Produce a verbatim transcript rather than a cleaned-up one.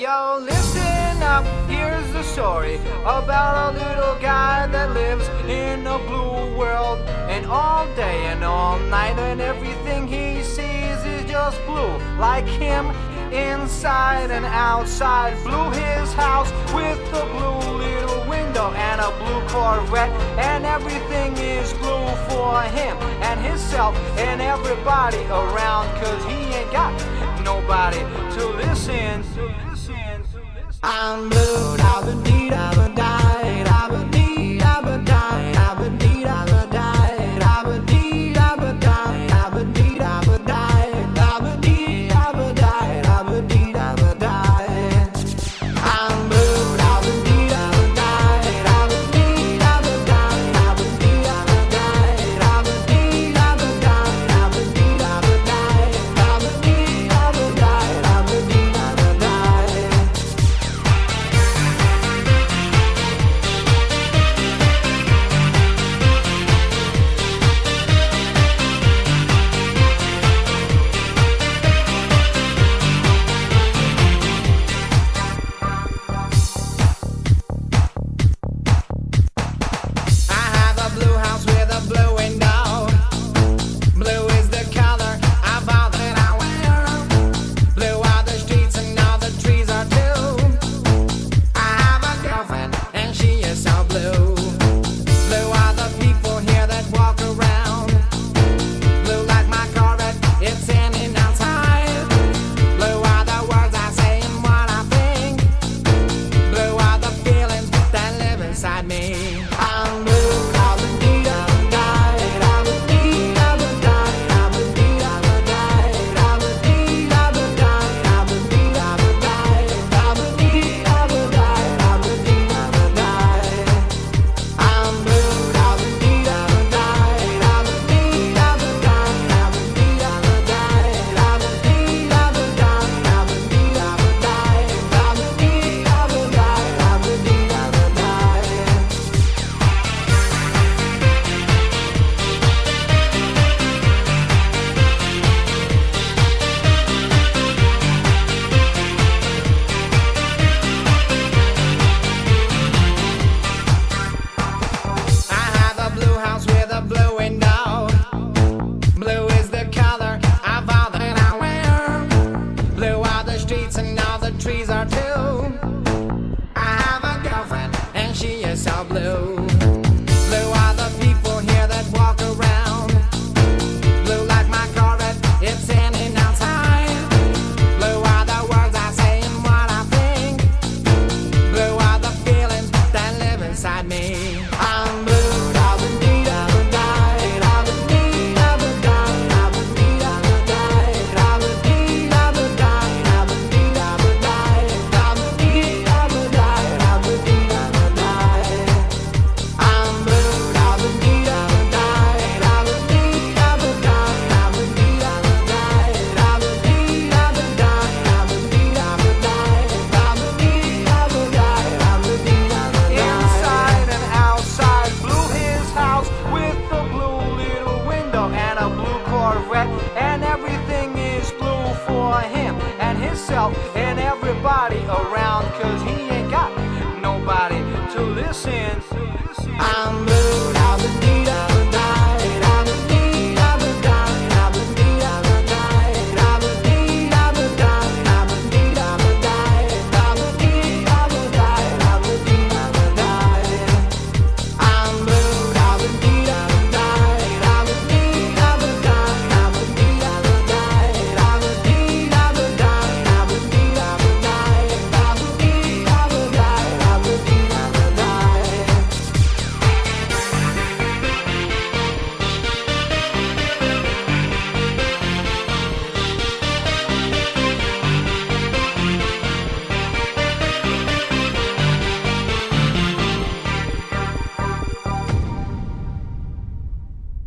Yo, listen up, here's the story about a little guy that lives in a blue world. And all day and all night and everything he sees is just blue. Like him, inside and outside. Blue his house with a blue little window and a blue Corvette. And everything is blue for him and himself and everybody around. Cause he ain't got nobody to listen to. I'm blue, I've been deed, I've been died, I've been deed, I've been died, I've been deed, I've been died, I've been deed, I've been died, I've been deed, I've been died, I've been deed, I've been died, I've been deed, I've been died. I'm blue, I've been deed, I've been died, I've been deed, I've been died, I've been deed, I've been died, I've been deed, I've been died, I've been deed, I've been died, I've been deed, I've been died, I've been deed, I've been died. Trees are too. I have a girlfriend and she is so blue.